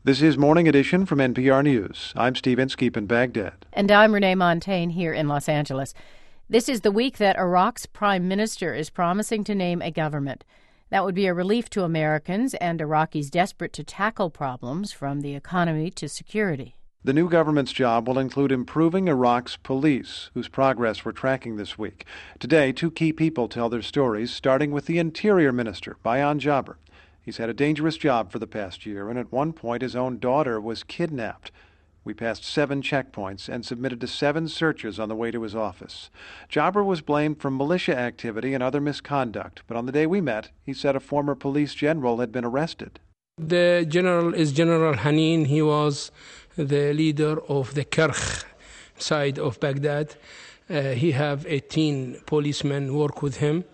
This is Morning Edition from NPR News. I'm Steve Inskeep in Baghdad. And I'm Renee Montagne here in Los Angeles. This is the week that Iraq's prime minister is promising to name a government. That would be a relief to Americans and Iraqis desperate to tackle problems from the economy to security. The new government's job will include improving Iraq's police, whose progress we're tracking this week. Today, two key people tell their stories, starting with the Interior Minister, Bayan Jabr. He's had a dangerous job for the past year, and at one point his own daughter was kidnapped. We passed 7 checkpoints and submitted to 7 searches on the way to his office. Jabr was blamed for militia activity and other misconduct, but on the day we met, he said a former police general had been arrested. The general is General Hanin. He was the leader of the Karkh side of Baghdad. He have 18 policemen work with him.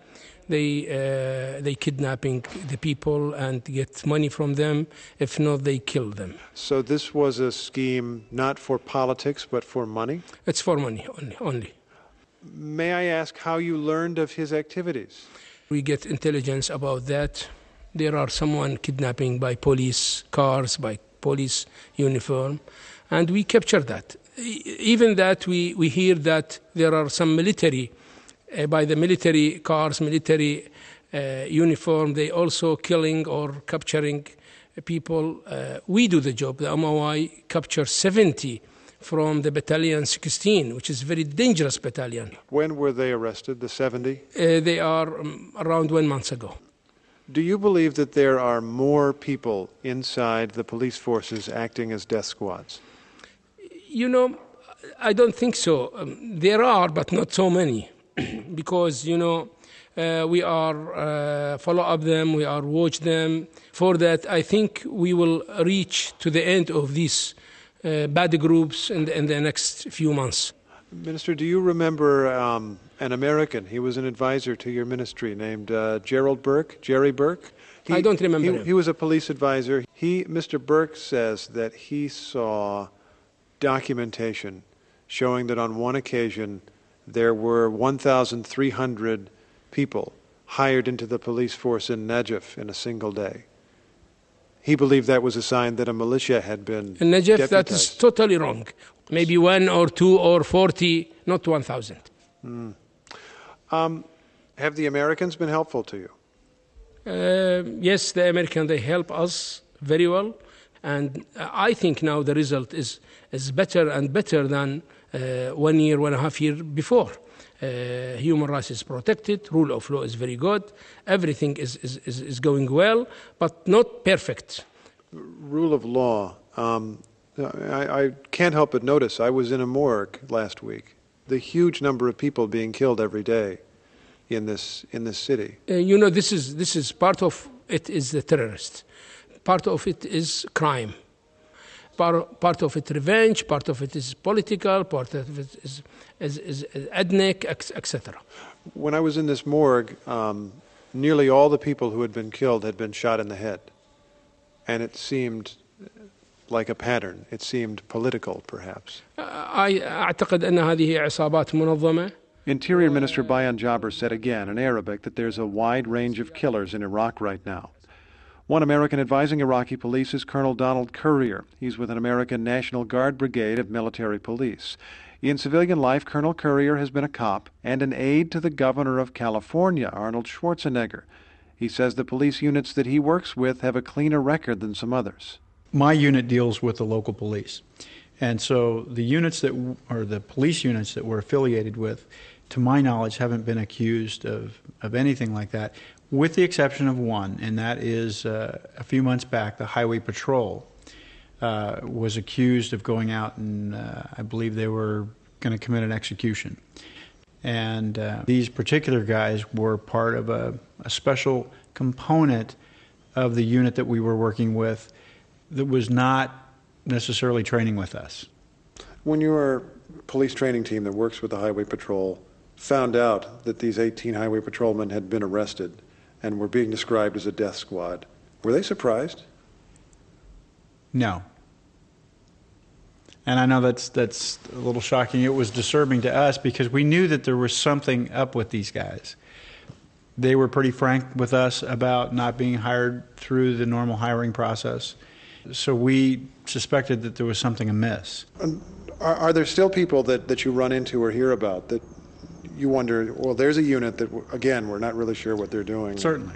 They kidnapping the people and get money from them. If not, they kill them. So this was a scheme not for politics, but for money? It's for money only. May I ask how you learned of his activities? We get intelligence about that. There are someone kidnapping by police cars, by police uniform, and we capture that. Even that, we hear that there are some military by the military cars, military uniform, they also killing or capturing people. We do the job. The MOI capture 70 from the battalion 16, which is a very dangerous battalion. When were they arrested, the 70? They are around 1 month ago. Do you believe that there are more people inside the police forces acting as death squads? You know, I don't think so. There are, but not so many. Because, we are follow up them, we are watch them. For that, I think we will reach to the end of these bad groups in the next few months. Minister, do you remember an American? He was an advisor to your ministry named Jerry Burke. I don't remember him. He was a police advisor. Mr. Burke says that he saw documentation showing that on one occasion there were 1,300 people hired into the police force in Najaf in a single day. He believed that was a sign that a militia had been in Najaf, deputized. That is totally wrong. Maybe 1 or 2 or 40, not 1,000. Have the Americans been helpful to you? Yes, the Americans, they help us very well. And I think now the result is better and better than 1 year, 1.5 years before. Human rights is protected, rule of law is very good, everything is going well, but not perfect. Rule of law. I can't help but notice, I was in a morgue last week. The huge number of people being killed every day in this city. This is part of it is the terrorist. Part of it is crime. Part of it revenge, part of it is political, part of it is ethnic, etc. When I was in this morgue, nearly all the people who had been killed had been shot in the head. And it seemed like a pattern. It seemed political, perhaps. أعتقد أن هذه عصابات منظمة. Interior Minister Bayan Jabr said again in Arabic that there's a wide range of killers in Iraq right now. One American advising Iraqi police is Colonel Donald Currier. He's with an American National Guard brigade of military police. In civilian life, Colonel Currier has been a cop and an aide to the governor of California, Arnold Schwarzenegger. He says the police units that he works with have a cleaner record than some others. My unit deals with the local police. And so the police units that we're affiliated with, to my knowledge, haven't been accused of anything like that, with the exception of one, and that is a few months back, the Highway Patrol was accused of going out and I believe they were going to commit an execution. And these particular guys were part of a special component of the unit that we were working with that was not necessarily training with us. When your police training team that works with the Highway Patrol found out that these 18 Highway Patrolmen had been arrested and were being described as a death squad, were they surprised? No. And I know that's a little shocking. It was disturbing to us because we knew that there was something up with these guys. They were pretty frank with us about not being hired through the normal hiring process. So we suspected that there was something amiss. Are there still people that you run into or hear about that you wonder, well, there's a unit that, again, we're not really sure what they're doing? Certainly.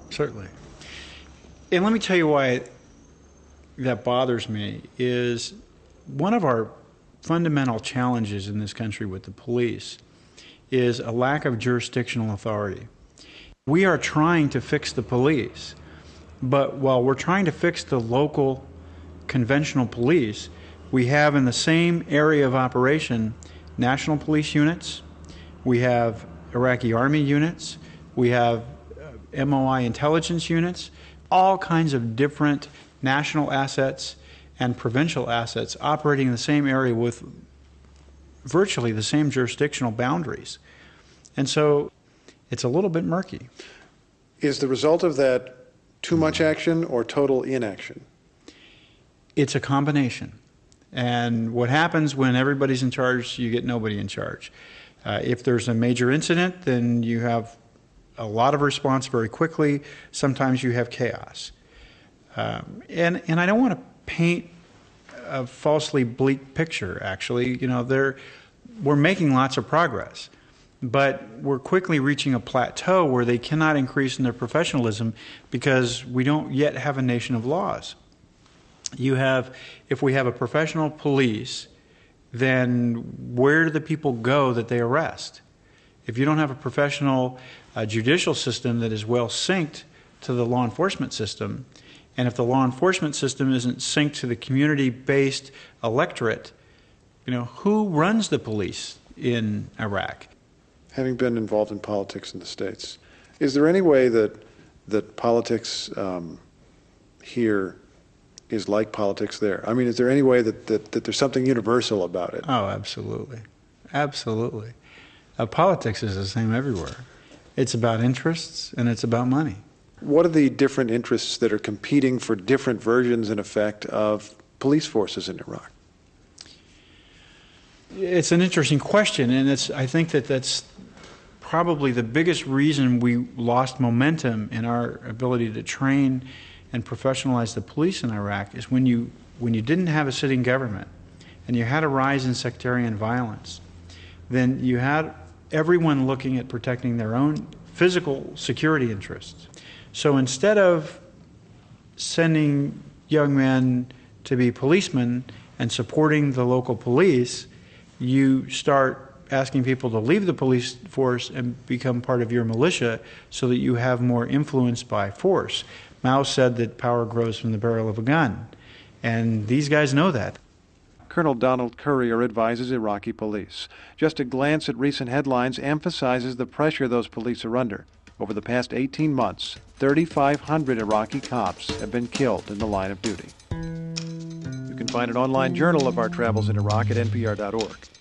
And let me tell you why that bothers me is one of our fundamental challenges in this country with the police is a lack of jurisdictional authority. We are trying to fix the police, but while we're trying to fix the local conventional police, we have in the same area of operation national police units, we have Iraqi army units, we have MOI intelligence units, all kinds of different national assets and provincial assets operating in the same area with virtually the same jurisdictional boundaries. And so it's a little bit murky. Is the result of that too much action or total inaction? It's a combination. And what happens when everybody's in charge, you get nobody in charge. If there's a major incident, then you have a lot of response very quickly. Sometimes you have chaos. And I don't want to paint a falsely bleak picture, actually. We're making lots of progress, but we're quickly reaching a plateau where they cannot increase in their professionalism because we don't yet have a nation of laws. If we have a professional police, then where do the people go that they arrest? If you don't have a professional judicial system that is well synced to the law enforcement system, and if the law enforcement system isn't synced to the community-based electorate, who runs the police in Iraq? Having been involved in politics in the States, is there any way that politics here is like politics there? I mean, is there any way that there's something universal about it? Oh, absolutely. Absolutely. Politics is the same everywhere. It's about interests and it's about money. What are the different interests that are competing for different versions, in effect, of police forces in Iraq? It's an interesting question, and I think that's probably the biggest reason we lost momentum in our ability to train and professionalize the police in Iraq is when you didn't have a sitting government and you had a rise in sectarian violence, then you had everyone looking at protecting their own physical security interests. So instead of sending young men to be policemen and supporting the local police, you start asking people to leave the police force and become part of your militia so that you have more influence by force. Mao said that power grows from the barrel of a gun, and these guys know that. Colonel Donald Currier advises Iraqi police. Just a glance at recent headlines emphasizes the pressure those police are under. Over the past 18 months, 3,500 Iraqi cops have been killed in the line of duty. You can find an online journal of our travels in Iraq at npr.org.